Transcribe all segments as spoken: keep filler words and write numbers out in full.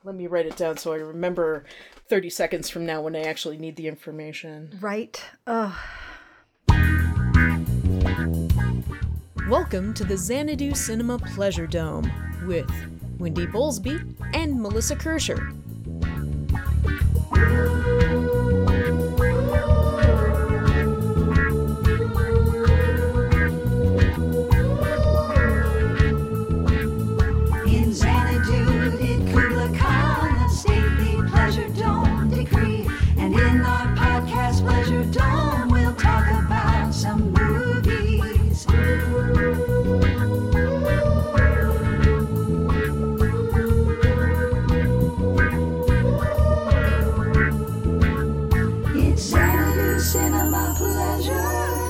let me write it down so I remember thirty seconds from now when I actually need the information. Right. Ugh. Welcome to the Xanadu Cinema Pleasure Dome with Wendy Bowlesby and Melissa Kirscher. In Xanadu did Kubla Khan a stately pleasure dome decree, and in our podcast Pleasure Dome we'll talk about some movies. It's Xanadu Cinema Pleasure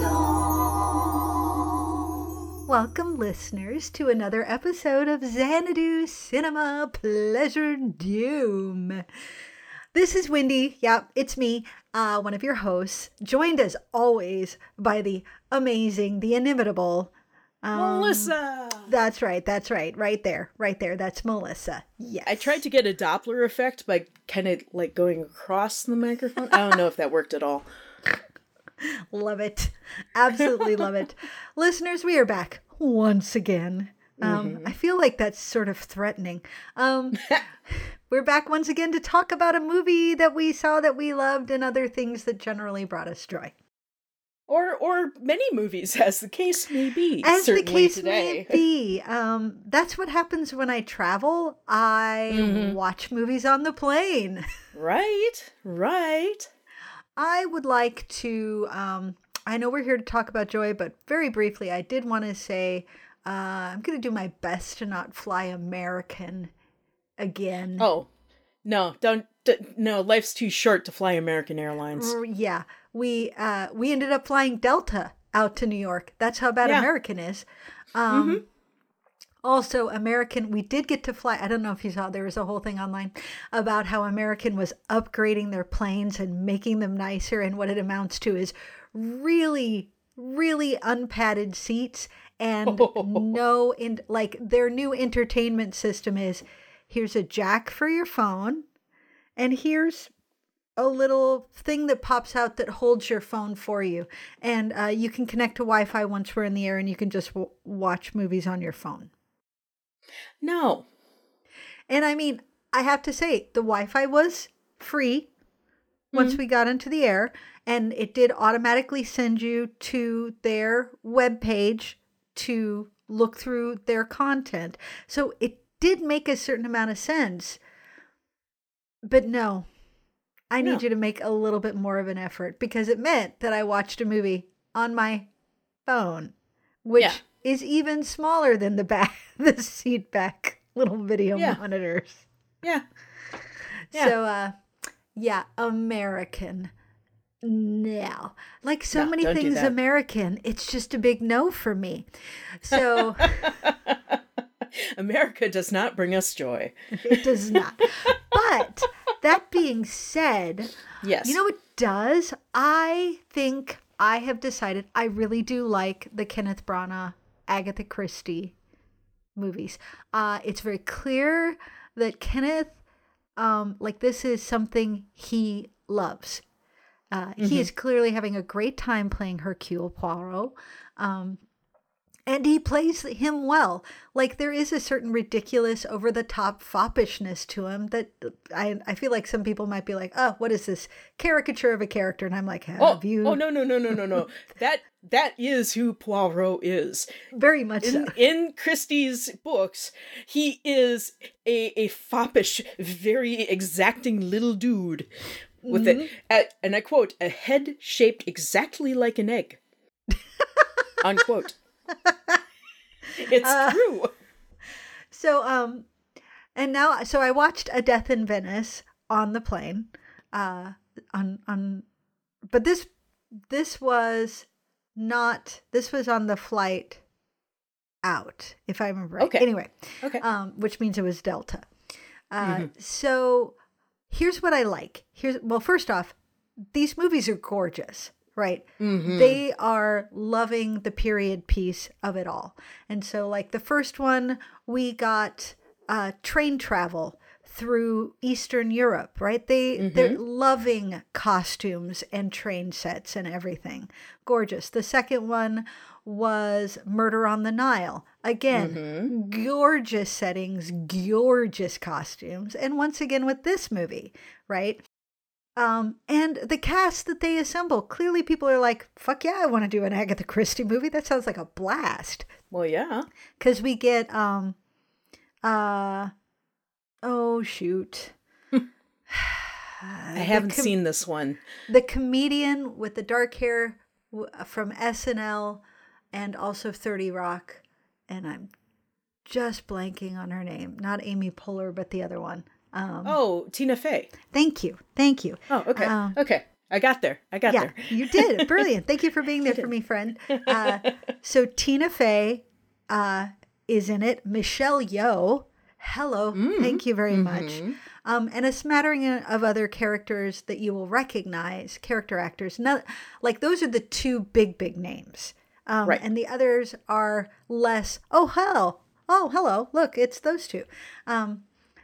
Dome. Welcome, listeners, to another episode of Xanadu Cinema Pleasure Dome. This is Wendy. Yep, it's me, uh, one of your hosts, joined as always by the amazing, the inimitable um, Melissa! That's right. That's right. Right there. Right there. That's Melissa. Yes. I tried to get a Doppler effect by kind of like going across the microphone. I don't know if that worked at all. Love it. Absolutely love it. Listeners, we are back once again. Um, Mm-hmm. I feel like that's sort of threatening. Um, we're back once again to talk about a movie that we saw that we loved and other things that generally brought us joy. Or or many movies, as the case may be. As the certainly case today. may be. Um, that's what happens when I travel. I Mhm. watch movies on the plane. Right, right. I would like to, um, I know we're here to talk about joy, but very briefly, I did want to say uh, I'm going to do my best to not fly American again. Oh, no, don't, d- no, life's too short to fly American Airlines. R- Yeah, we uh, we ended up flying Delta out to New York. That's how bad Yeah. American is. Um, Also, American, we did get to fly. I don't know if you saw, there was a whole thing online about how American was upgrading their planes and making them nicer. And what it amounts to is really, really unpadded seats and no, in, like their new entertainment system is here's a jack for your phone and here's a little thing that pops out that holds your phone for you. And uh, you can connect to Wi-Fi once we're in the air and you can just w- watch movies on your phone. No. And I mean, I have to say, the Wi-Fi was free once we got into the air, and it did automatically send you to their webpage to look through their content. So it did make a certain amount of sense. But no, I need No. you to make a little bit more of an effort because it meant that I watched a movie on my phone, which Yeah. is even smaller than the back, the seat back little video Yeah. monitors. Yeah. Yeah. So, uh, yeah, American. No. Like so No, many don't do things that. American, it's just a big no for me. So America does not bring us joy. it does not. But that being said, Yes. you know what does? I think I have decided I really do like the Kenneth Branagh, Agatha Christie movies. Uh, it's very clear that Kenneth, um, like this is something he loves. Uh, He is clearly having a great time playing Hercule Poirot. Um, and he plays him well. Like there is a certain ridiculous, over the top foppishness to him that I I feel like some people might be like, oh, what is this caricature of a character? And I'm like, have Oh, you? oh no no no no no no! that that is who Poirot is. Very much so. In, in Christie's books, he is a a foppish, very exacting little dude with Mm-hmm. a, a and I quote, a head shaped exactly like an egg. Unquote. It's Uh, true. So, um, and now, so I watched A Death in Venice on the plane, uh, on, on, but this, this was not, this was on the flight out, if I remember right. Okay. Anyway, Okay. um, which means it was Delta. Uh, Mhm. So here's what I like. Here's, well, first off, these movies are gorgeous. Right. Mhm. They are loving the period piece of it all. And so like the first one, we got uh, train travel through Eastern Europe, right? They, Mm-hmm. they're loving costumes and train sets and everything. Gorgeous. The second one was Murder on the Nile. Again, Mm-hmm. gorgeous settings, gorgeous costumes. And once again with this movie, right? Um, and the cast that they assemble, clearly people are like, fuck yeah, I want to do an Agatha Christie movie. That sounds like a blast. Well, yeah. Because we get, um, uh, oh, shoot. I haven't com- seen this one. The comedian with the dark hair w- from S N L and also thirty Rock. And I'm just blanking on her name. Not Amy Poehler, but the other one. Um, Oh, Tina Fey. Thank you. Thank you. Oh, okay. Um, okay. I got there. I got yeah, there. you did. Brilliant. Thank you for being there for me, friend. Uh, so Tina Fey uh, is in it. Michelle Yeoh. Hello. Mm. Thank you very much. Mm-hmm. Um, and a smattering of other characters that you will recognize, character actors. Not, like those are the two big, big names. Um, Right. And the others are less, oh, hell. Oh, hello. Look, it's those two. Um,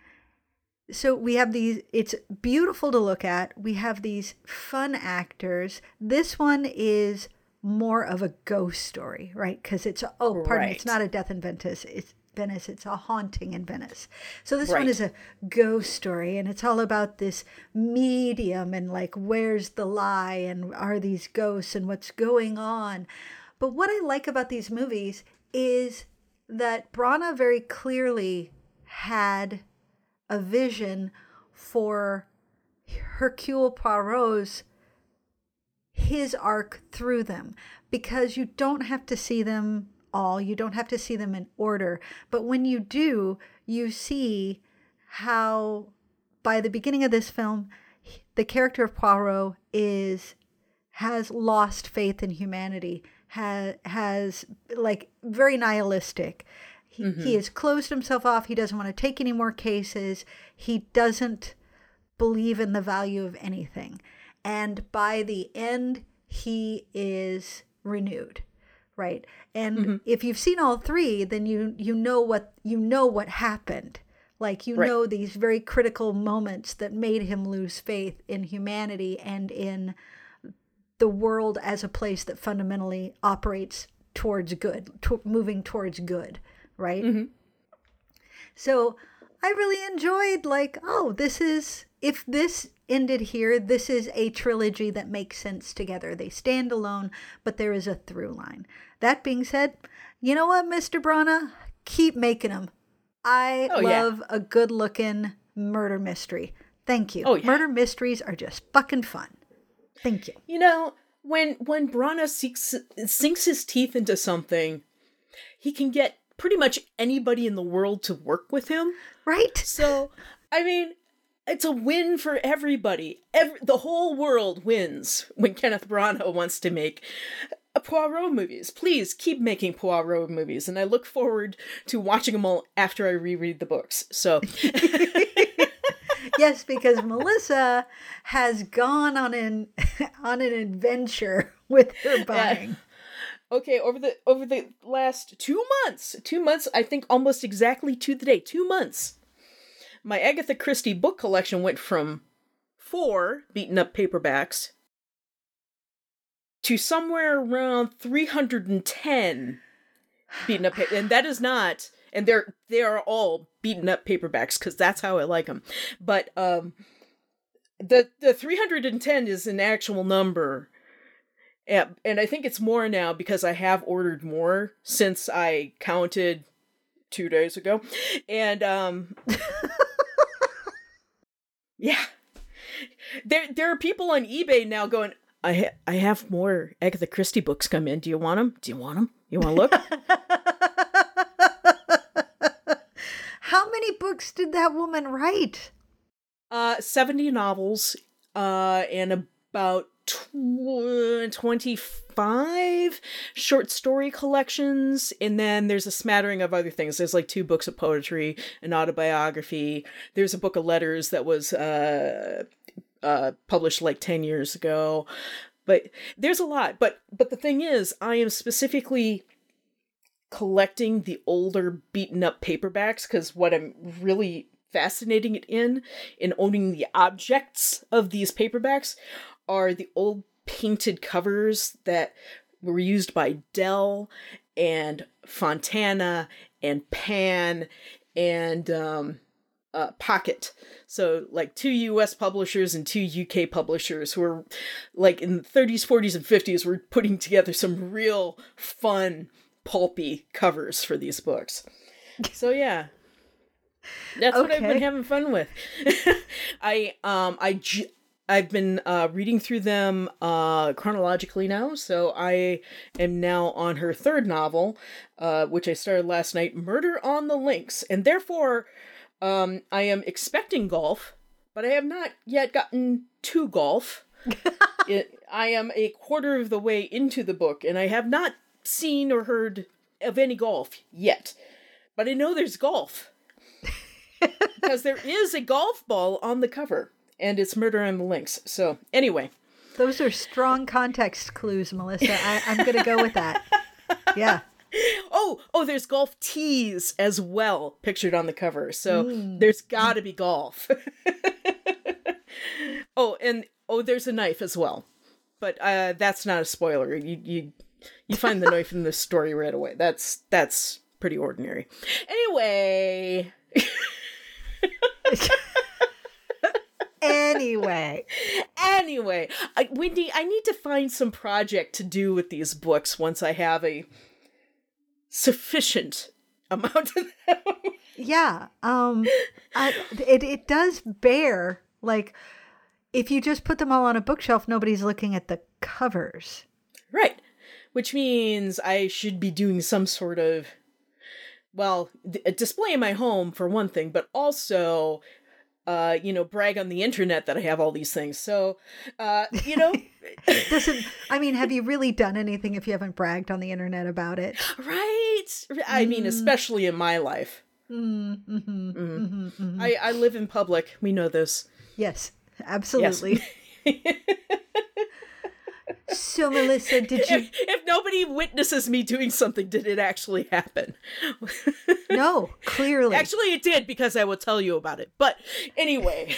So we have these, it's beautiful to look at. We have these fun actors. This one is more of a ghost story, right? Because it's, oh, pardon me, it's Right. not a death in Venice. It's Venice. It's a haunting in Venice. So this one Right. is a ghost story, and it's all about this medium and like, where's the lie and are these ghosts and what's going on. But what I like about these movies is that Branagh very clearly had a vision for Hercule Poirot's his arc through them, because you don't have to see them all, you don't have to see them in order, but when you do, you see how by the beginning of this film the character of Poirot is has lost faith in humanity, has has like very nihilistic. He, Mm-hmm. he has closed himself off. He doesn't want to take any more cases. He doesn't believe in the value of anything. And by the end, he is renewed, right? And Mm-hmm. if you've seen all three, then you you know what you know what happened. Like you Right. know these very critical moments that made him lose faith in humanity and in the world as a place that fundamentally operates towards good, to, moving towards good. Right? Mm-hmm. So I really enjoyed like, oh, this is, if this ended here, this is a trilogy that makes sense together. They stand alone, but there is a through line. That being said, you know what, Mister Branagh? Keep making them. I Oh, yeah. love a good looking murder mystery. Thank you. Oh, yeah. Murder mysteries are just fucking fun. Thank you. You know, when when Branagh sinks, sinks his teeth into something, he can get pretty much anybody in the world to work with him. Right? So, I mean, it's a win for everybody. Every, the whole world wins when Kenneth Branagh wants to make a Poirot movies. Please keep making Poirot movies, and I look forward to watching them all after I reread the books. So, Yes, because Melissa has gone on an on an adventure with her buying. okay, over the over the last two months, two months, I think almost exactly to the day, two months, my Agatha Christie book collection went from four beaten up paperbacks to somewhere around three hundred ten beaten up, pa- and that is not, and they're they are all beaten up paperbacks because that's how I like them. But um, the the three hundred ten is an actual number. And, and I think it's more now because I have ordered more since I counted two days ago. And, um... yeah. There there are people on eBay now going, I, ha- I have more Agatha Christie books come in. Do you want them? Do you want them? You want to look? How many books did that woman write? Uh, seventy novels, uh, and about tw- twenty-five short story collections, and then there's a smattering of other things. There's like two books of poetry, an autobiography. There's a book of letters that was uh, uh, published like ten years ago. But there's a lot. But but the thing is, I am specifically collecting the older beaten up paperbacks because what I'm really fascinating it in, in owning the objects of these paperbacks, are the old painted covers that were used by Dell and Fontana and Pan and um, uh, Pocket. So, like, two U S publishers and two U K publishers who were, like, in the thirties, forties, and fifties were putting together some real fun, pulpy covers for these books. So, yeah. That's okay. What I've been having fun with. I, um, I... J- I've been uh, reading through them uh, chronologically now, so I am now on her third novel, uh, which I started last night, Murder on the Links, and therefore um, I am expecting golf, but I have not yet gotten to golf. it, I am a quarter of the way into the book, and I have not seen or heard of any golf yet, but I know there's golf, because there is a golf ball on the cover. And it's Murder on the Links. So, anyway. Those are strong context clues, Melissa. I, I'm going to go with that. Yeah. Oh, oh, there's golf tees as well, pictured on the cover. So, mm. there's got to be golf. oh, and, oh, there's a knife as well. But uh, that's not a spoiler. You you you find the knife in the story right away. That's, that's pretty ordinary. Anyway. Anyway. Anyway, I, we need, I need to find some project to do with these books once I have a sufficient amount of them. Yeah. Um, I, it, it does bear, like, if you just put them all on a bookshelf, nobody's looking at the covers. Right. Which means I should be doing some sort of, well, a display in my home for one thing, but also... Uh, you know, brag on the internet that I have all these things. So, uh, you know. Doesn't, I mean, have you really done anything if you haven't bragged on the internet about it? Right. I mm. mean, especially in my life. Mm, mm-hmm, mm. Mm-hmm, mm-hmm. I, I live in public. We know this. Yes, absolutely. Yes. So, Melissa, did you... If, if nobody witnesses me doing something, did it actually happen? No, clearly. Actually, it did, because I will tell you about it. But anyway.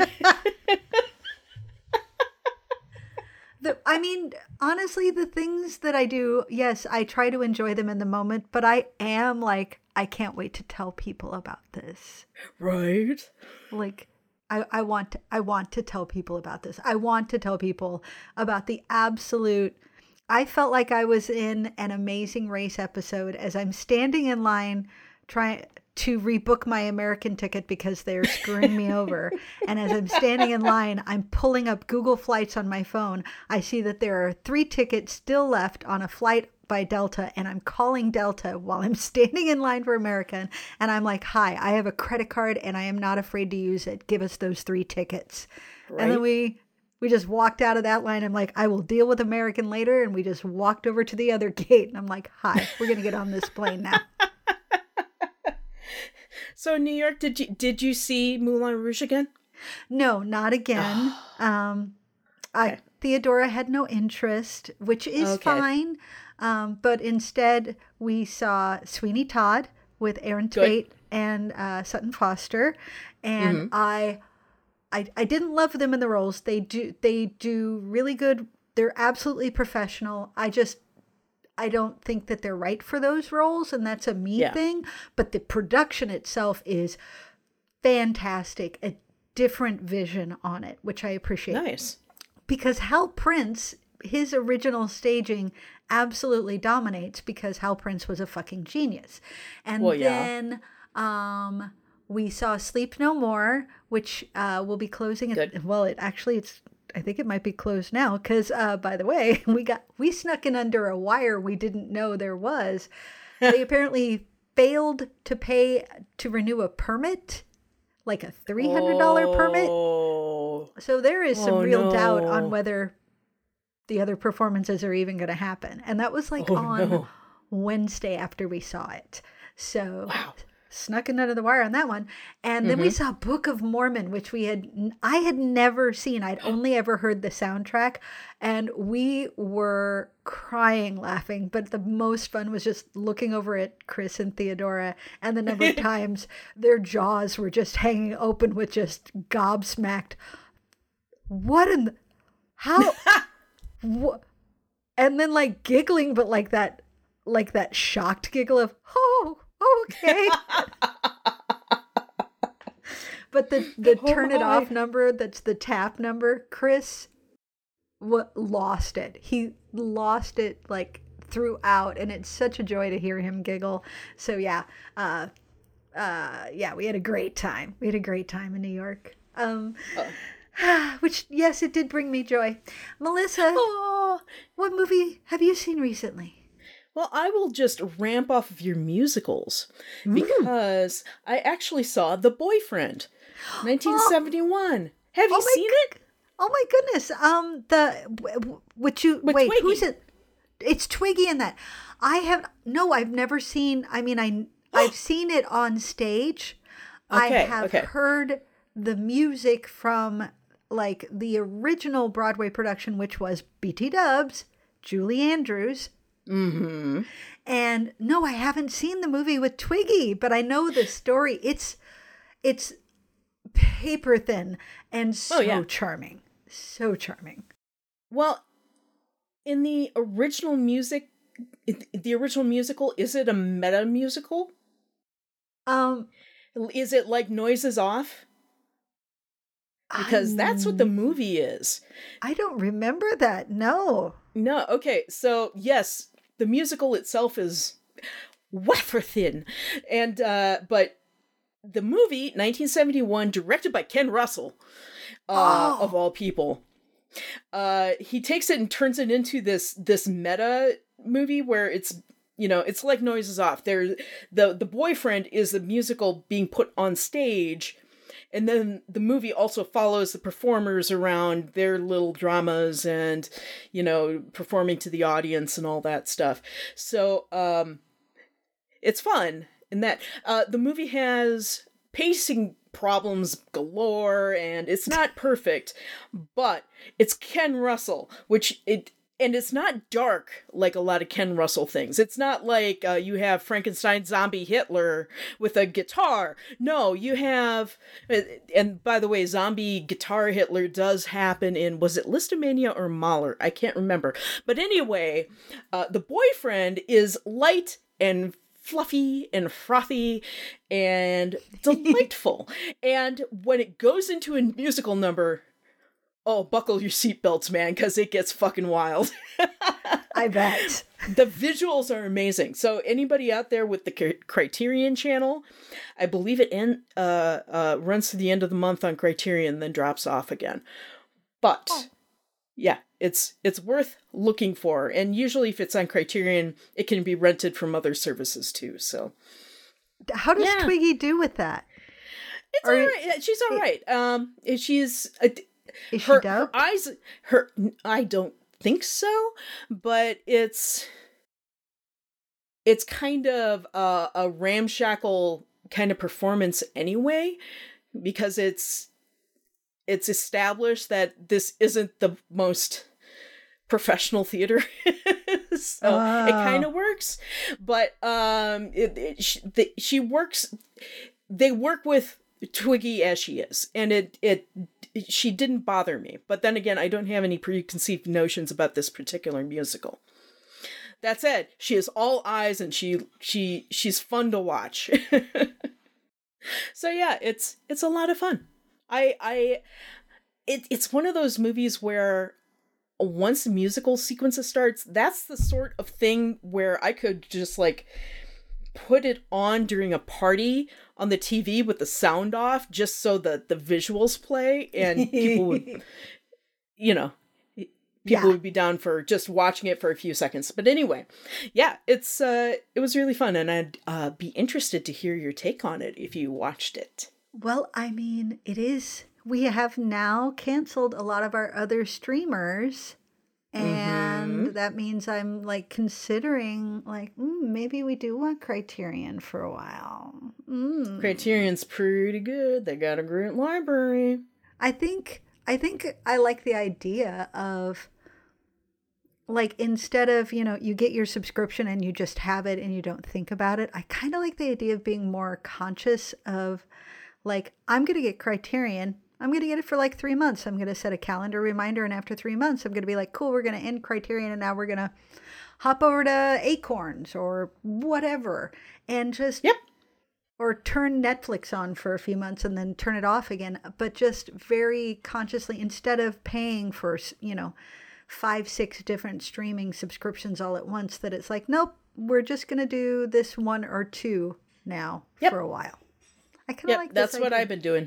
the, I mean, honestly, the things that I do, yes, I try to enjoy them in the moment, but I am like, I can't wait to tell people about this. Right. Like... I, I want to, I want to tell people about this. I want to tell people about the absolute. I felt like I was in an Amazing Race episode as I'm standing in line trying to rebook my American ticket because they're screwing me over. And as I'm standing in line, I'm pulling up Google Flights on my phone. I see that there are three tickets still left on a flight by Delta, and I'm calling Delta while I'm standing in line for American, and I'm like, hi, I have a credit card and I am not afraid to use it. Give us those three tickets. Right. And then we we just walked out of that line. I'm like, I will deal with American later. And we just walked over to the other gate, and I'm like, hi, we're going to get on this plane now. So New York, did you did you see Moulin Rouge again? No, not again. um, I okay. Theodora had no interest, which is okay. fine. Um, but instead, we saw Sweeney Todd with Aaron Tveit and uh, Sutton Foster, and mm-hmm. I, I, I didn't love them in the roles. They do, they do really good. They're absolutely professional. I just, I don't think that they're right for those roles, and that's a me yeah. thing. But the production itself is fantastic. A different vision on it, which I appreciate. Nice, because Hal Prince, his original staging absolutely dominates because Hal Prince was a fucking genius. And well, yeah. then um, we saw Sleep No More, which uh, will be closing. At, well, it actually, it's I think it might be closed now because, uh, by the way, we got we snuck in under a wire we didn't know there was. They apparently failed to pay to renew a permit, like a three hundred dollars oh. permit. So there is some oh, real no. doubt on whether the other performances are even going to happen. And that was like oh, on no. Wednesday after we saw it. So, wow. snuck in under the wire on that one. And then mm-hmm. we saw Book of Mormon, which we had, I had never seen. I'd only ever heard the soundtrack, and we were crying laughing. But the most fun was just looking over at Chris and Theodora, and the number of times their jaws were just hanging open with just gobsmacked. What in the, how, what? And then like giggling, but like that, like that shocked giggle of, oh, okay. But the, the oh turn it my. off number, that's the tap number, Chris w- lost it. He lost it like throughout, and it's such a joy to hear him giggle. So yeah, uh, uh, yeah, we had a great time. We had a great time in New York. Um, oh. Which, yes, it did bring me joy. Melissa, oh. what movie have you seen recently? Well, I will just ramp off of your musicals because mm. I actually saw The Boyfriend, nineteen seventy-one. Oh. Have you oh seen g- it? Oh my goodness! Um, the which you With wait, Twiggy. Who's it? It's Twiggy in that. I have no. I've never seen. I mean, I I've seen it on stage. Okay, I have okay. heard the music from like the original Broadway production, which was B T Dubs, Julie Andrews. Mm-hmm. And no, I haven't seen the movie with Twiggy, but I know the story. It's it's paper thin and so oh, yeah. charming. So charming. Well, in the original music, the original musical, is it a meta musical? Um, is it like Noises Off? Because I'm... that's what the movie is. I don't remember that. No. No. Okay. So yes. The musical itself is wafer thin, and uh, but the movie, nineteen seventy-one, directed by Ken Russell, uh, oh. of all people, uh, he takes it and turns it into this this meta movie where it's you know it's like Noises Off. There, the the boyfriend is the musical being put on stage. And then the movie also follows the performers around their little dramas and, you know, performing to the audience and all that stuff. So um, it's fun in that uh, the movie has pacing problems galore and it's not perfect, but it's Ken Russell, which it... And it's not dark like a lot of Ken Russell things. It's not like uh, you have Frankenstein zombie Hitler with a guitar. No, you have... And by the way, zombie guitar Hitler does happen in... Was it Listomania or Mahler? I can't remember. But anyway, uh, the boyfriend is light and fluffy and frothy and delightful. And when it goes into a musical number... Oh, buckle your seatbelts, man, because it gets fucking wild. I bet. The visuals are amazing. So anybody out there with the Criterion channel, I believe it in, uh, uh, runs to the end of the month on Criterion, then drops off again. But, oh. yeah, it's it's worth looking for. And usually if it's on Criterion, it can be rented from other services too. So, how does yeah. Twiggy do with that? It's all right. She's all right. Um, she's... Uh, Is her, she dubbed? Her eyes, her, I don't think so, but it's, it's kind of a, a ramshackle kind of performance anyway, because it's, it's established that this isn't the most professional theater. So oh. it kind of works, but, um, it, it she, the, she works, they work with Twiggy as she is, and it, it, she didn't bother me. But then again, I don't have any preconceived notions about this particular musical. That said, she is all eyes and she she she's fun to watch. So yeah, it's it's a lot of fun. I I it it's one of those movies where once the musical sequences starts, that's the sort of thing where I could just like put it on during a party on the T V with the sound off just so that the visuals play and people would, you know, people yeah. would be down for just watching it for a few seconds. But anyway, yeah, it's, uh, it was really fun and I'd uh, be interested to hear your take on it if you watched it. Well, I mean, it is, we have now canceled a lot of our other streamers and And that means I'm like considering like, mm, maybe we do want Criterion for a while. Mm. Criterion's pretty good. They got a great library. I think I think I like the idea of like instead of, you know, you get your subscription and you just have it and you don't think about it. I kind of like the idea of being more conscious of like, I'm going to get Criterion. I'm going to get it for like three months. I'm going to set a calendar reminder. And after three months, I'm going to be like, cool, we're going to end Criterion. And now we're going to hop over to Acorns or whatever. And just, yep. or turn Netflix on for a few months and then turn it off again. But just very consciously, instead of paying for, you know, five, six different streaming subscriptions all at once, that it's like, nope, we're just going to do this one or two now yep. for a while. I kind of yep, like this that's idea. what I've been doing.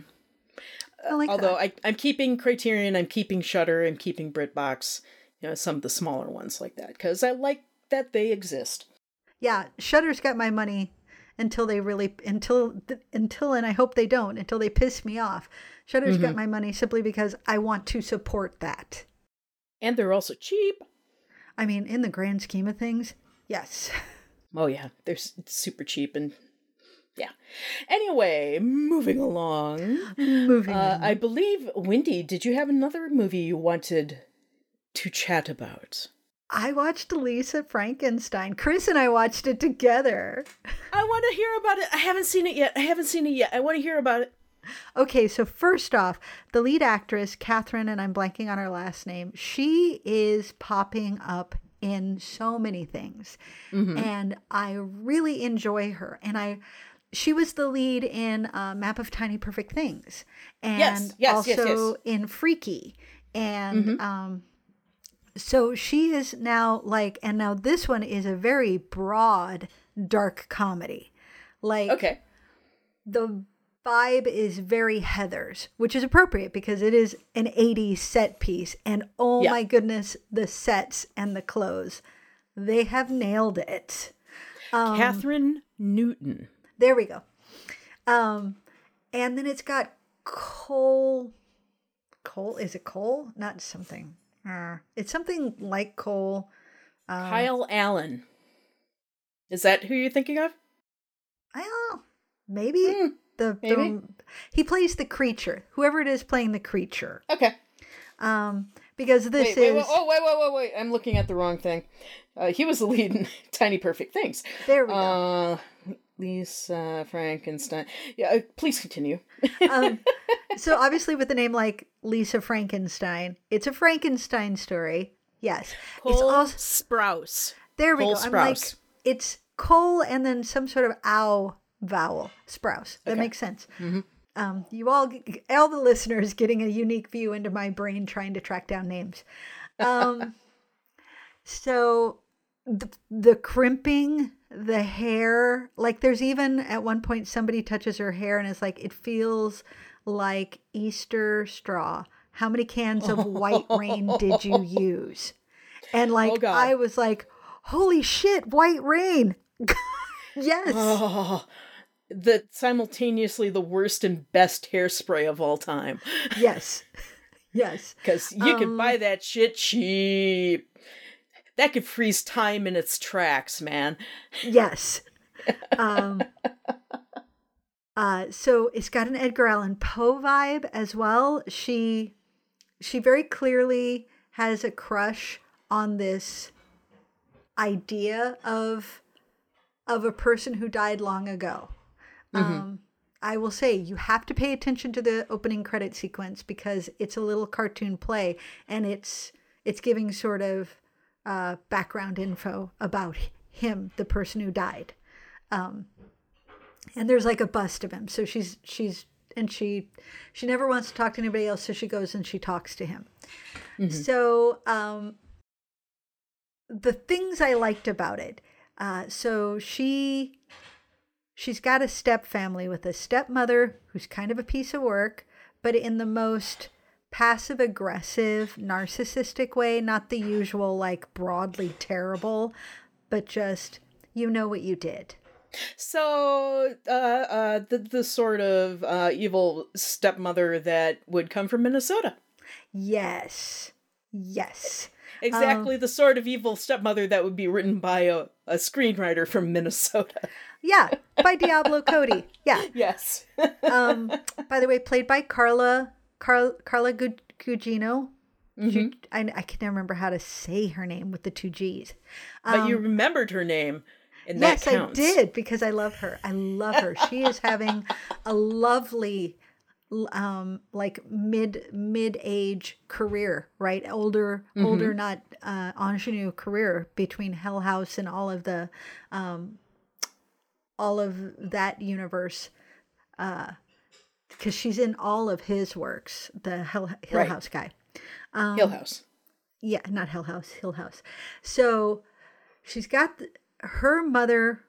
I like Although that. I, I'm keeping Criterion, I'm keeping Shudder, I'm keeping BritBox, you know, some of the smaller ones like that, because I like that they exist. Yeah, Shudder's got my money until they really, until, until, and I hope they don't, until they piss me off. Shudder's mm-hmm. got my money simply because I want to support that. And they're also cheap. I mean, in the grand scheme of things, yes. Oh yeah, they're super cheap and yeah. Anyway, moving along. Moving uh, along. I believe, Wendy, did you have another movie you wanted to chat about? I watched Lisa Frankenstein. Chris and I watched it together. I want to hear about it. I haven't seen it yet. I haven't seen it yet. I want to hear about it. Okay, so first off, the lead actress, Catherine, and I'm blanking on her last name, she is popping up in so many things. Mm-hmm. And I really enjoy her. And I... She was the lead in uh, Map of Tiny Perfect Things, and yes, yes, also yes, yes. in Freaky. And mm-hmm. um, so she is now like, and now this one is a very broad, dark comedy. Like, okay. the vibe is very Heathers, which is appropriate because it is an eighties set piece. And oh yeah. my goodness, the sets and the clothes, they have nailed it. Um, Catherine Newton. There we go. Um, and then it's got Cole. Cole? Is it Cole? Not something. Uh, it's something like Cole. Um, Kyle Allen. Is that who you're thinking of? I don't know. Maybe. Mm, the, maybe. the He plays the creature. Whoever it is playing the creature. Okay. Um, because this wait, wait, is... Wait, oh, wait, wait, wait, wait. I'm looking at the wrong thing. Uh, he was the lead in Tiny Perfect Things. There we go. Uh, Lisa Frankenstein. Yeah, uh, please continue. um, so obviously with a name like Lisa Frankenstein, it's a Frankenstein story. Yes. Cole it's also Sprouse. There we Cole go. Sprouse. I'm like, it's Cole and then some sort of ow vowel. Sprouse. That okay. makes sense. Mm-hmm. Um, you all, all the listeners getting a unique view into my brain trying to track down names. Um, so the, the crimping, the hair, like there's even at one point somebody touches her hair and it's like, it feels like Easter straw. How many cans of White Rain did you use? And like, oh, God. I was like, holy shit, White Rain. Yes. Oh, the simultaneously the worst and best hairspray of all time. Yes. Yes. Because you um, could buy that shit cheap. That could freeze time in its tracks, man. Yes. Um, uh, so it's got an Edgar Allan Poe vibe as well. She, she very clearly has a crush on this idea of, of a person who died long ago. Mm-hmm. Um, I will say you have to pay attention to the opening credit sequence because it's a little cartoon play and it's, it's giving sort of, Uh, background info about him, the person who died. Um, and there's like a bust of him. So she's, she's, and she, she never wants to talk to anybody else. So she goes and she talks to him. Mm-hmm. So, um, the things I liked about it. Uh, so she, she's got a step family with a stepmother who's kind of a piece of work, but in the most passive aggressive, narcissistic way, not the usual like broadly terrible, but just, you know what you did. So, uh, uh, the, the sort of uh, evil stepmother that would come from Minnesota. Yes. Yes. Exactly um, the sort of evil stepmother that would be written by a, a screenwriter from Minnesota. Yeah, by Diablo Cody. Yeah. Yes. um, by the way, played by Carla Carl, Carla Gugino. Mm-hmm. She, I, I can never remember how to say her name with the two G's. Um, but you remembered her name. And yes, that counts. I did, because I love her. I love her. She is having a lovely, um, like mid mid age career, right? Older, mm-hmm. older, not uh, ingenue career between Hell House and all of the, um, all of that universe, because uh, she's in all of his works. The Hell Hill right. House guy, um, Hill House. Yeah, not Hell House, Hill House. So she's got. The, her mother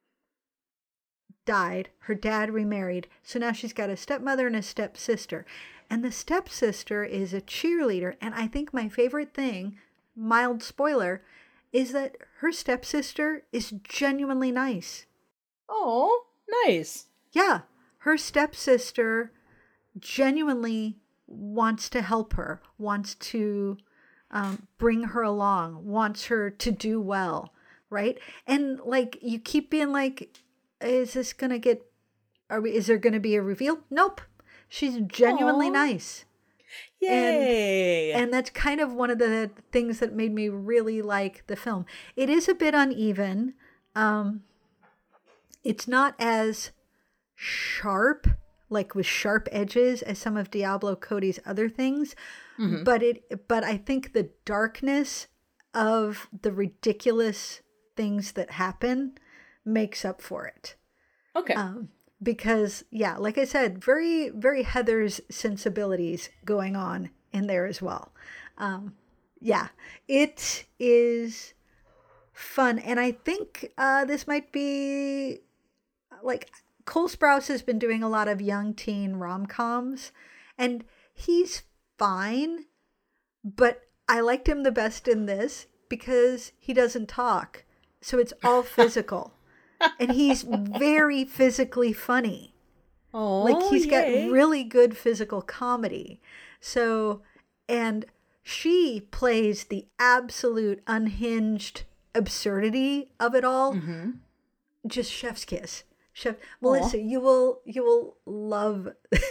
died, her dad remarried, so now she's got a stepmother and a stepsister. And the stepsister is a cheerleader, and I think my favorite thing, mild spoiler, is that her stepsister is genuinely nice. Oh, nice. Yeah, her stepsister genuinely wants to help her, wants to um, bring her along, wants her to do well. Right. And like, you keep being like, is this going to get, are we, is there going to be a reveal? Nope. She's genuinely Aww. Nice. Yay. And, and that's kind of one of the things that made me really like the film. It is a bit uneven. Um, it's not as sharp, like with sharp edges as some of Diablo Cody's other things. Mm-hmm. But it, but I think the darkness of the ridiculous things that happen makes up for it. Okay. Um, because, yeah, like I said, very, very Heather's sensibilities going on in there as well. Um, yeah, it is fun. And I think uh, this might be, like, Cole Sprouse has been doing a lot of young teen rom-coms, and he's fine, but I liked him the best in this because he doesn't talk. So it's all physical. And he's very physically funny. Oh, like he's yay. got really good physical comedy. So, and she plays the absolute unhinged absurdity of it all. Mm-hmm. Just chef's kiss. Chef Melissa, you will you will love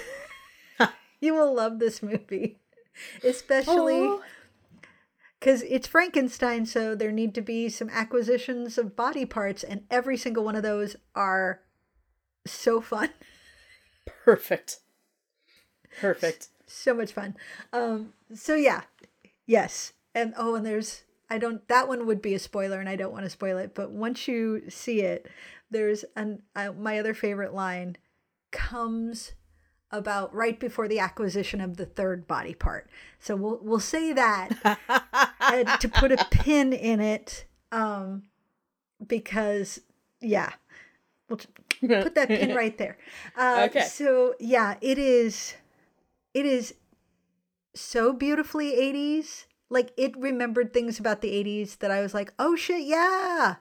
you will love this movie. Especially Aww. Because it's Frankenstein, so there need to be some acquisitions of body parts, and every single one of those are so fun. Perfect. Perfect. So much fun. Um, so yeah, yes. And oh, and there's, I don't, that one would be a spoiler, and I don't want to spoil it, but once you see it, there's, an, uh, my other favorite line comes about right before the acquisition of the third body part. So we'll we'll say that uh, to put a pin in it, um, because yeah, we'll put that pin right there. Uh, okay. So yeah, it is, it is so beautifully eighties. Like, it remembered things about the eighties that I was like, oh shit, yeah,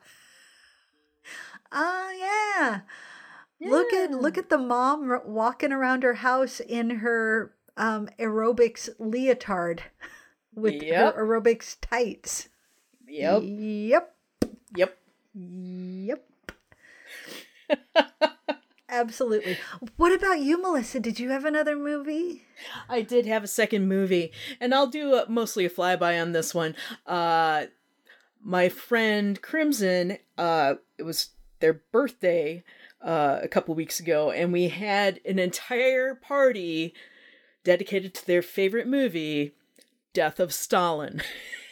oh yeah. Yeah. Look at look at the mom r- walking around her house in her um, aerobics leotard with yep. her aerobics tights. Yep. Yep. Yep. Yep. Absolutely. What about you, Melissa? Did you have another movie? I did have a second movie, and I'll do a, mostly a flyby on this one. Uh, my friend Crimson, uh, it was their birthday uh, a couple weeks ago, and we had an entire party dedicated to their favorite movie, Death of Stalin.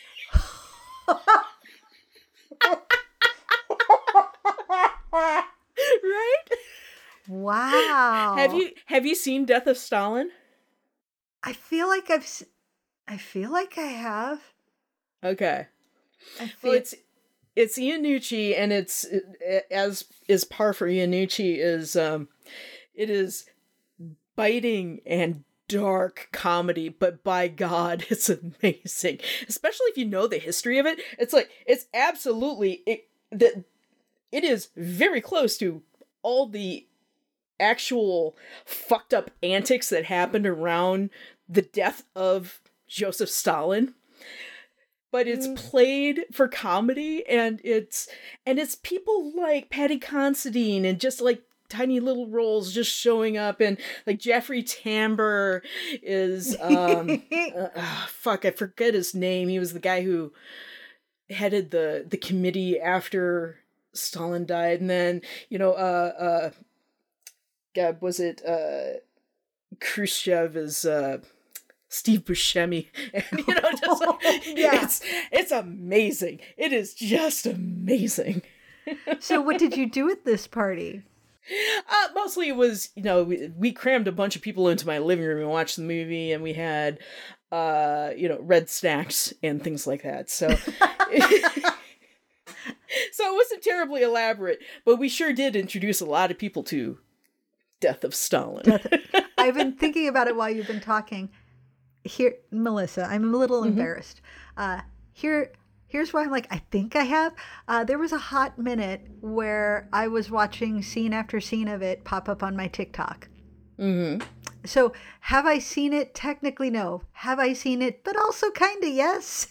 Right? Wow. Have you have you seen Death of Stalin? I feel like I've I feel like I have. Okay. I feel well, it's it's Iannucci, and it's it, as is par for Iannucci is um it is biting and dark comedy, but by God, it's amazing. Especially if you know the history of it. It's like it's absolutely it that it is very close to all the actual fucked up antics that happened around the death of Joseph Stalin. but it's played for comedy, and it's and it's people like Patty Considine and just like tiny little roles just showing up, and like Jeffrey Tambor is um uh, uh, fuck I forget his name. He was the guy who headed the the committee after Stalin died, and then you know uh uh God, was it uh Khrushchev is uh Steve Buscemi, and you know just like, Yeah. it's it's amazing. It is just amazing. So what did you do at this party? Uh, mostly it was, you know, we, we crammed a bunch of people into my living room and watched the movie, and we had, uh, you know, red snacks and things like that. So, so it wasn't terribly elaborate, but we sure did introduce a lot of people to Death of Stalin. Death- I've been thinking about it while you've been talking. Here, Melissa, I'm a little embarrassed. Uh, here, here's why I'm like, I think I have. Uh, there was a hot minute where I was watching scene after scene of it pop up on my TikTok. Mm-hmm. So have I seen it? Technically, no. Have I seen it? But also kind of yes.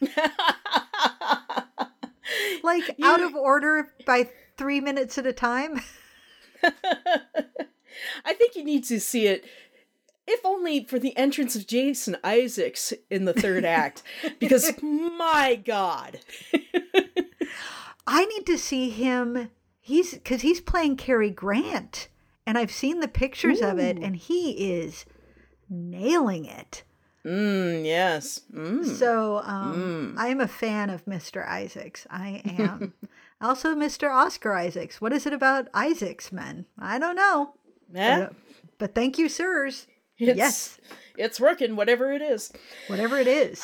Like You- out of order by three minutes at a time. I think you need to see it, if only for the entrance of Jason Isaacs in the third act, because my God. I need to see him. He's because he's playing Cary Grant, and I've seen the pictures of it, and he is nailing it. Mm, yes. Mm. So um, I am a fan of Mister Isaacs. I am. Also, Mister Oscar Isaacs. What is it about Isaacs men? I don't know. Eh, But, but thank you, sirs. it's, Yes, It's working, whatever it is. whatever it is.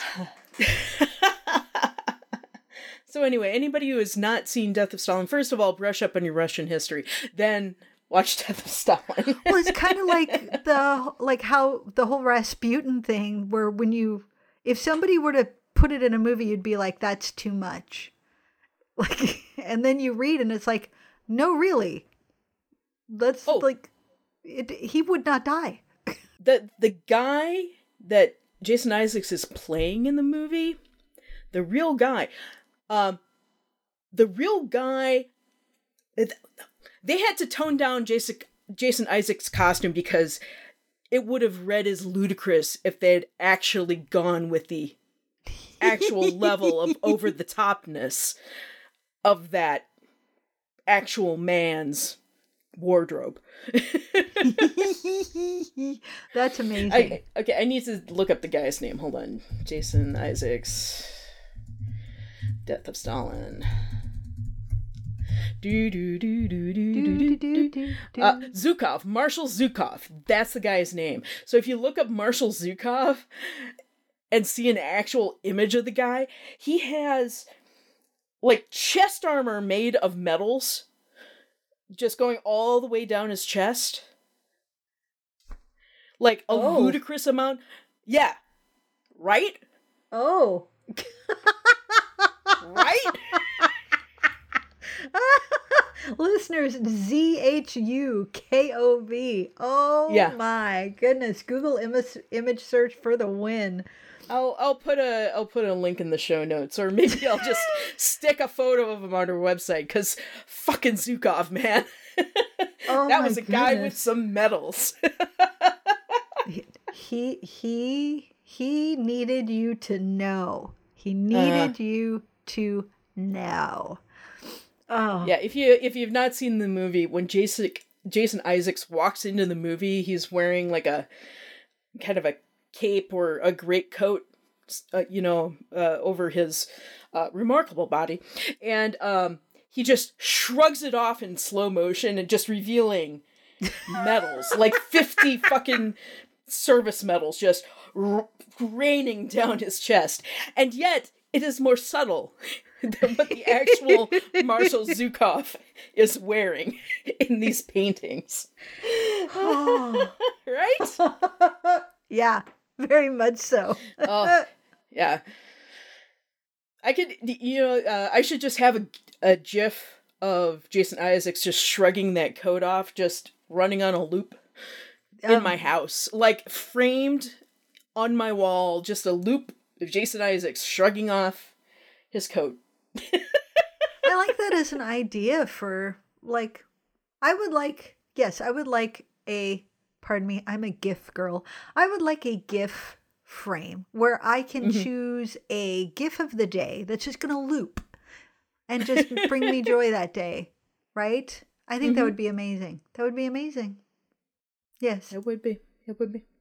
So anyway, anybody who has not seen Death of Stalin, first of all, brush up on your Russian history. Then watch Death of Stalin. Well, it's kind of like the like how the whole Rasputin thing, where when you, if somebody were to put it in a movie, you'd be like, that's too much. Like, and then you read, and it's like, no, really, that's Oh. like, it, he would not die. the the guy that Jason Isaacs is playing in the movie, the real guy, um, the real guy, they had to tone down Jason Jason Isaacs' costume because it would have read as ludicrous if they had actually gone with the actual level of over the topness of that actual man's wardrobe. That's amazing. I, okay, I need to look up the guy's name. Hold on. Jason Isaacs. Death of Stalin. Do do do do do do do do. Do-do-do-do-do. Uh, Zhukov, Marshal Zhukov. That's the guy's name. So if you look up Marshal Zhukov and see an actual image of the guy, he has like chest armor made of metals just going all the way down his chest. Like a Oh. ludicrous amount. Yeah. Right? Oh. Right? Listeners, Z H U K O V. Oh Yeah. my goodness. Google image image search for the win. I'll I'll put a I'll put a link in the show notes, or maybe I'll just stick a photo of him on our website, because fucking Zhukov, man. Oh that my was a guy with goodness. some medals. He he he needed you to know. He needed you to know. Oh. Yeah, if you if you've not seen the movie, when Jason Jason Isaacs walks into the movie, he's wearing like a kind of a cape or a greatcoat, uh, you know, uh, over his uh, remarkable body, and um, he just shrugs it off in slow motion and just revealing medals, like fifty fucking service medals, just r- raining down his chest, and yet it is more subtle than what the actual Marshal Zhukov is wearing in these paintings. Oh. Right? Yeah, very much so. Oh, yeah. I could, you know, uh, I should just have a, a gif of Jason Isaacs just shrugging that coat off, just running on a loop in Um, my house. Like, framed on my wall, just a loop Jason Isaacs shrugging off his coat. I like that as an idea for, like, I would like, yes, I would like a, pardon me, I'm a GIF girl. I would like a GIF frame where I can mm-hmm. choose a GIF of the day that's just going to loop and just bring me joy that day, right? I think mm-hmm. that would be amazing. That would be amazing. Yes. It would be. It would be.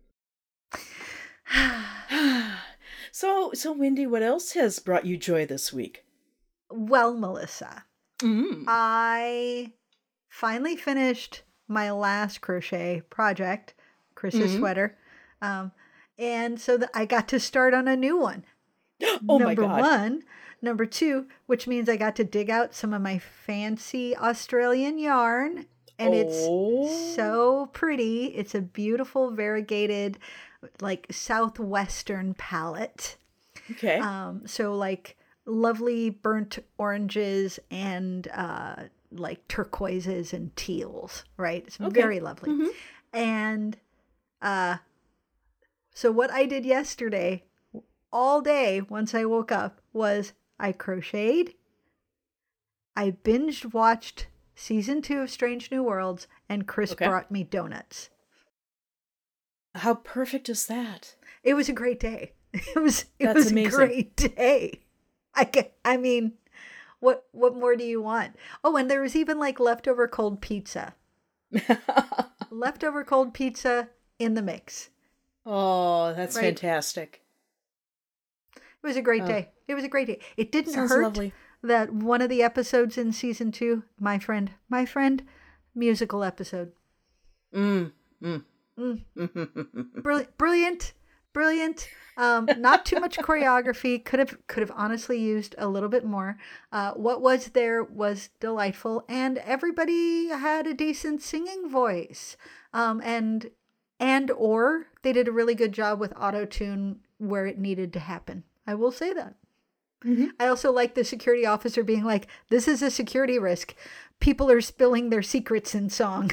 so, so Wendy, what else has brought you joy this week? Well, Melissa, mm. I finally finished my last crochet project, Chris's mm-hmm. sweater. Um, and so that I got to start on a new one. Oh Number my God. one. Number two, which means I got to dig out some of my fancy Australian yarn. And oh. it's so pretty. It's a beautiful variegated, like southwestern palette. Okay. Um, so like lovely burnt oranges and uh, like turquoises and teals, right? It's okay. Very lovely. Mm-hmm. And uh, so what I did yesterday, all day once I woke up, was I crocheted, I binged watched season two of Strange New Worlds, and Chris okay. brought me donuts. How perfect is that? It was a great day. It was it That's was amazing. a great day. I can, I mean, what what more do you want? Oh, and there was even like leftover cold pizza. Leftover cold pizza in the mix. Oh, that's right? Fantastic. It was a great oh. day. It was a great day. It didn't Sounds hurt lovely. that one of the episodes in season two, my friend, my friend, musical episode. Mm. Mm. Mm. Brilliant, brilliant, brilliant. Um, not too much choreography. Could have, could have honestly used a little bit more. Uh, what was there was delightful, and everybody had a decent singing voice. Um, and and or they did a really good job with auto-tune where it needed to happen. I will say that. Mm-hmm. I also like the security officer being like, this is a security risk. People are spilling their secrets in song.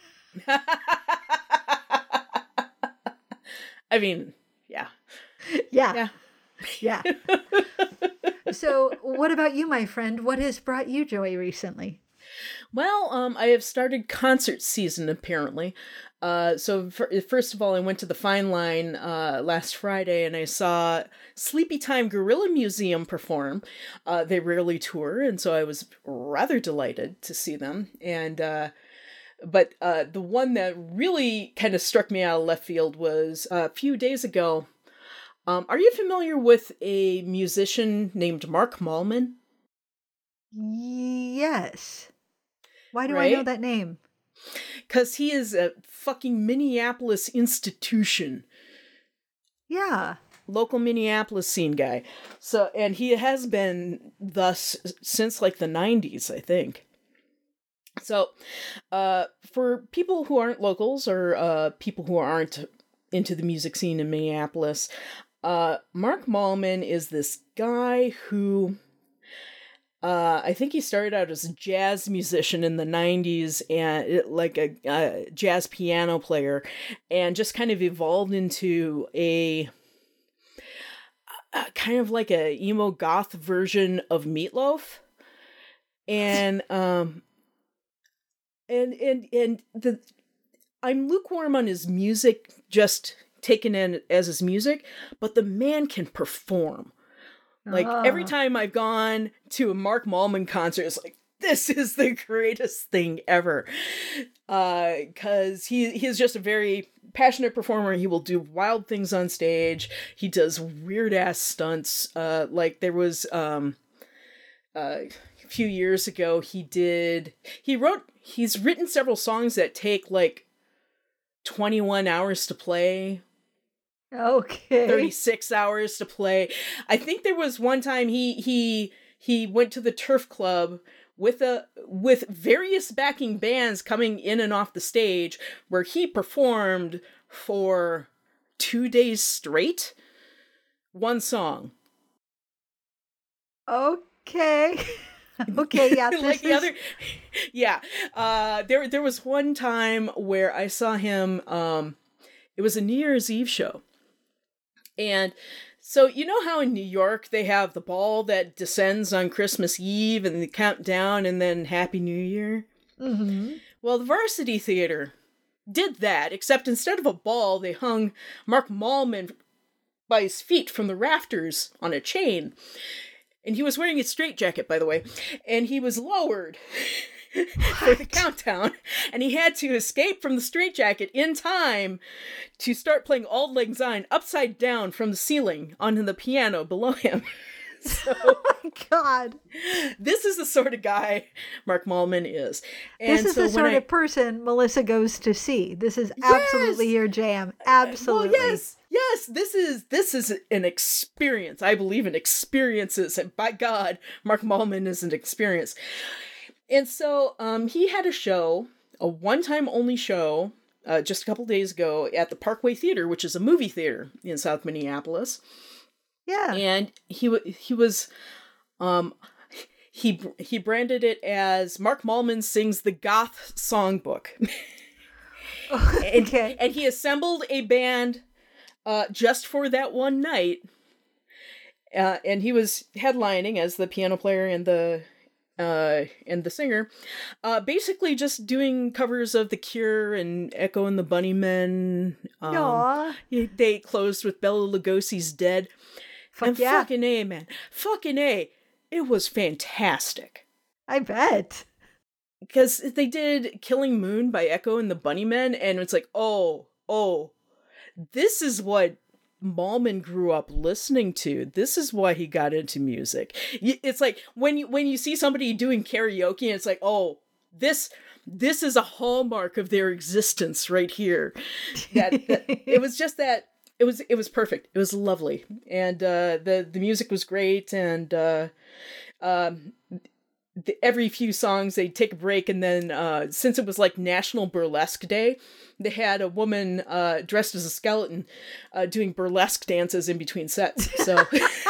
I mean, yeah. Yeah. Yeah. Yeah. So what about you, my friend? What has brought you joy recently? Well, um, I have started concert season, apparently. Uh, so for, first of all, I went to the Fine Line uh, last Friday, and I saw Sleepy Time Gorilla Museum perform. Uh, they rarely tour, and so I was rather delighted to see them. And uh, but uh, the one that really kind of struck me out of left field was uh, a few days ago. Um, are you familiar with a musician named Mark Mallman? Yes. Why do right? I know that name? Because he is a fucking Minneapolis institution. Yeah. Local Minneapolis scene guy. So, and he has been thus since like the nineties, I think. So, uh, for people who aren't locals or uh, people who aren't into the music scene in Minneapolis, uh, Mark Mallman is this guy who... Uh, I think he started out as a jazz musician in the nineties and it, like a, a jazz piano player, and just kind of evolved into a, a kind of like a emo goth version of Meatloaf. And um and and and the I'm lukewarm on his music, just taken in as his music, but the man can perform. Like, oh. Every time I've gone to a Mark Mallman concert, it's like, this is the greatest thing ever. Uh, because he, he's just a very passionate performer. He will do wild things on stage. He does weird-ass stunts. Uh, like, there was, um, uh, a few years ago, he did... He wrote... He's written several songs that take, like, twenty-one hours to play. Okay. thirty-six hours to play. I think there was one time he he he went to the Turf Club with a with various backing bands coming in and off the stage, where he performed for two days straight, one song. Okay. Okay, yeah. Like the is... other Yeah. Uh there there was one time where I saw him, um it was a New Year's Eve show. And So, you know how in New York they have the ball that descends on Christmas Eve and they count down and then Happy New Year? Mm-hmm. Well, the Varsity Theater did that, except instead of a ball, they hung Mark Mallman by his feet from the rafters on a chain. And he was wearing a straitjacket, by the way. And he was lowered for the countdown. And he had to escape from the straitjacket in time to start playing Auld Lang Syne upside down from the ceiling onto the piano below him. So, oh my God. This is the sort of guy Mark Mallman is. And this is so the sort I, of person Melissa goes to see. This is absolutely Yes! your jam. Absolutely. Well, yes, yes. This is this is an experience. I believe in experiences, and by God, Mark Mallman is an experience. And so, um, he had a show, a one-time only show, uh, just a couple days ago at the Parkway Theater, which is a movie theater in South Minneapolis. Yeah. And he w- he was, um, he he branded it as Mark Mallman sings the Goth Songbook. and, Okay. and he assembled a band, uh, just for that one night. Uh, and he was headlining as the piano player and the, uh, and the singer, uh, basically just doing covers of The Cure and Echo and the Bunnymen. Um, Aw. they closed with Bela Lugosi's Dead. Fuck and yeah. fucking A, man. Fucking A. It was fantastic. I bet. Because they did Killing Moon by Echo and the Bunnymen, and it's like, oh, oh, this is what Mallman grew up listening to. This is why he got into music. It's like when you when you see somebody doing karaoke, and it's like, oh, this this is a hallmark of their existence right here. That, that it was just that. It was it was perfect. It was lovely, and uh, the the music was great. And uh, um, the, every few songs they'd take a break, and then uh, since it was like National Burlesque Day, they had a woman uh, dressed as a skeleton uh, doing burlesque dances in between sets. So,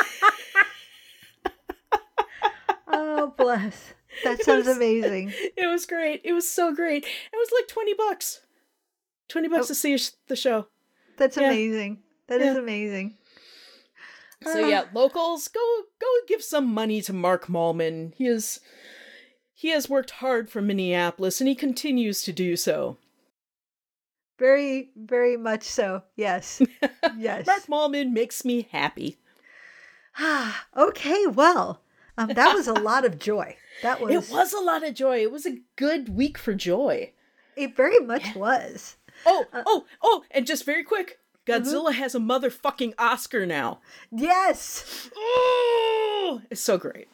Oh, bless. That sounds was- amazing. it was great. It was so great. It was like twenty bucks, twenty bucks Oh. to see sh- the show. That's Yeah. amazing. That is Yeah. amazing. So Ah. yeah, locals, go go give some money to Mark Mallman. He is he has worked hard for Minneapolis, and he continues to do so. Very, very much so. Yes. Yes. Mark Mallman makes me happy. Ah, okay, well, um, that was a lot of joy. That was, It was a lot of joy. It was a good week for joy. it very much was. Oh, Uh, oh, oh, and just very quick, mm-hmm. Godzilla has a motherfucking Oscar now. Yes. Oh, it's so great.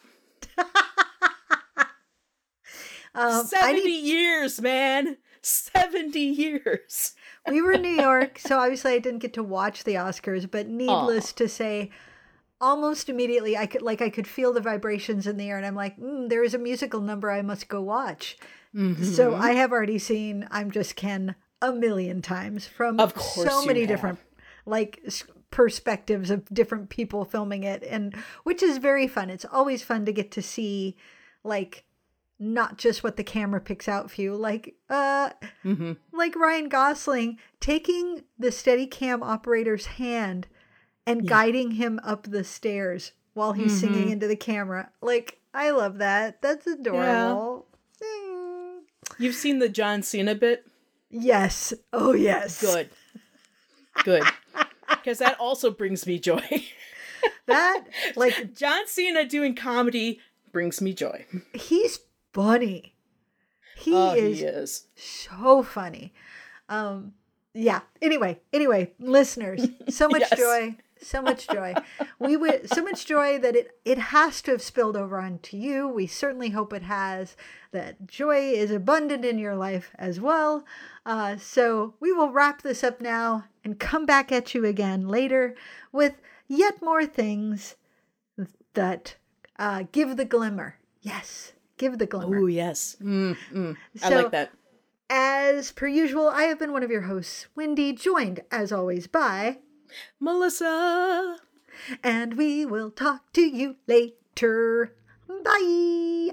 Um, I seventy need, years, man. seventy years. we were in New York, so obviously I didn't get to watch the Oscars, but needless to say, almost immediately I could like I could feel the vibrations in the air, and I'm like, mm, there is a musical number I must go watch. Mm-hmm. So I have already seen I'm Just Ken a million times from Of course so you many have. different like s- perspectives of different people filming it, and which is very fun. It's always fun to get to see like not just what the camera picks out for you, like uh Mm-hmm. like Ryan Gosling taking the Steadicam operator's hand and guiding him up the stairs while he's Mm-hmm. singing into the camera. Like, I love that. That's adorable. Mm. You've seen the John Cena bit? Yes. Oh, yes. Good. Good. Because that also brings me joy. That, like, John Cena doing comedy brings me joy. he's funny. He Oh, is he is. so funny. Um, yeah. Anyway, anyway, listeners, so much Yes. joy, so much joy. We would so much joy that it it has to have spilled over onto you. We certainly hope it has. That joy is abundant in your life as well. Uh, so we will wrap this up now and come back at you again later with yet more things that uh, give the glimmer. Yes, give the glimmer. Oh, yes. Mm, mm. I So- like that. As per usual, I have been one of your hosts, Wendy, joined as always by, Melissa. and we will talk to you later. Bye.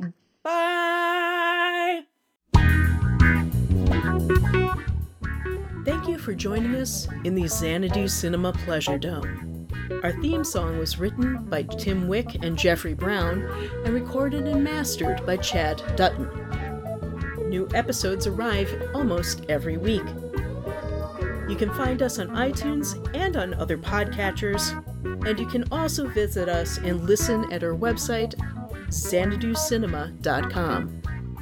Bye. Thank you for joining us in the Xanadu Cinema Pleasure Dome. Our theme song was written by Tim Wick and Jeffrey Brown and recorded and mastered by Chad Dutton. New episodes arrive almost every week. You can find us on iTunes and on other podcatchers, and you can also visit us and listen at our website, xanadu cinema dot com.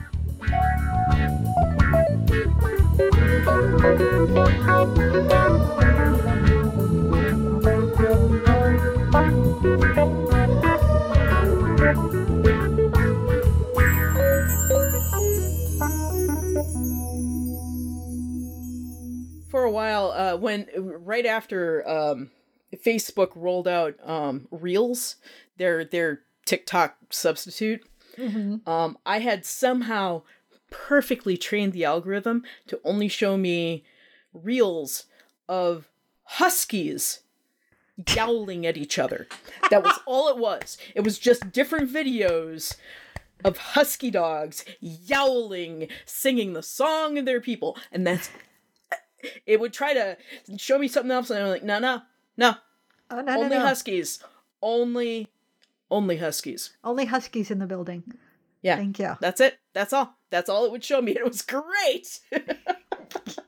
For a while, uh, when right after um, Facebook rolled out um, Reels, their their TikTok substitute, mm-hmm. um, I had somehow perfectly trained the algorithm to only show me Reels of huskies yowling at each other. That was all it was. It was just different videos of husky dogs yowling, singing the song of their people, and that's. It would try to show me something else, and I'm like, no, no, no. Oh, no, only no, no. huskies. Only, only huskies. Only huskies in the building. Yeah. Thank you. That's it. That's all. That's all it would show me. It was great.